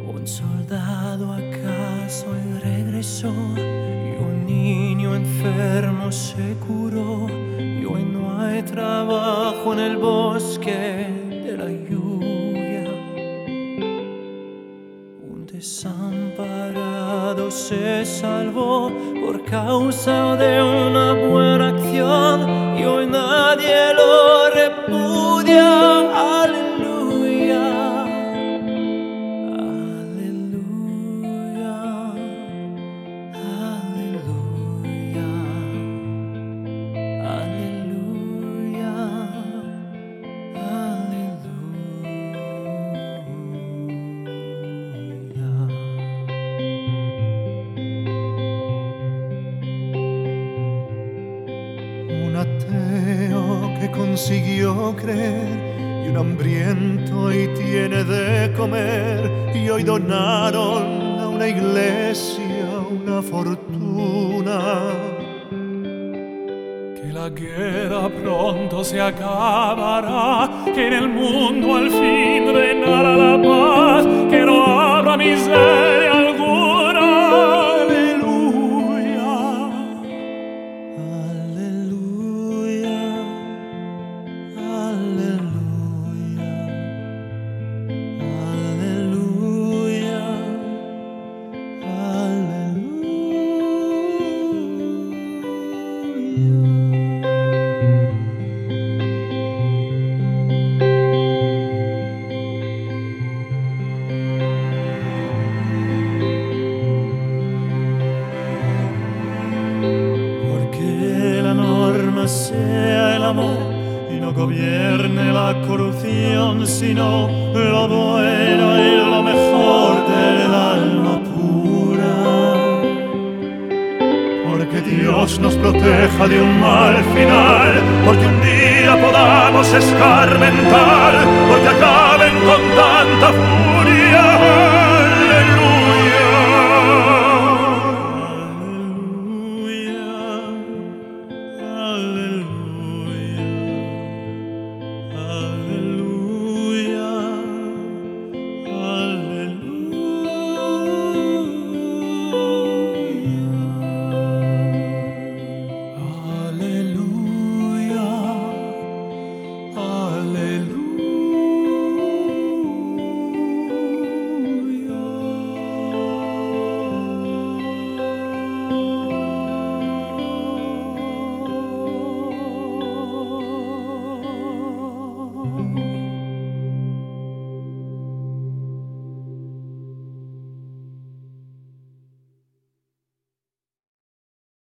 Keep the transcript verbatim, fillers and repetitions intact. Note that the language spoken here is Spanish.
Un soldado acaso y regresó, y un niño enfermo se curó, y hoy no hay trabajo en el bosque de la lluvia. Un desamparado se salvó por causa de una buena acción, y hoy nadie lo repudia. Aleluya. Un ateo que consiguió creer, y un hambriento y tiene de comer, y hoy donaron a una iglesia una fortuna. Que la guerra pronto se acabará, que en el mundo al fin reinará la paz, que no habrá miseria alguna. Sea el amor y no gobierne la corrupción, sino lo bueno y lo mejor del alma pura. Porque Dios nos proteja de un mal final, porque un día podamos escarmentar, porque acaben con tanta furia.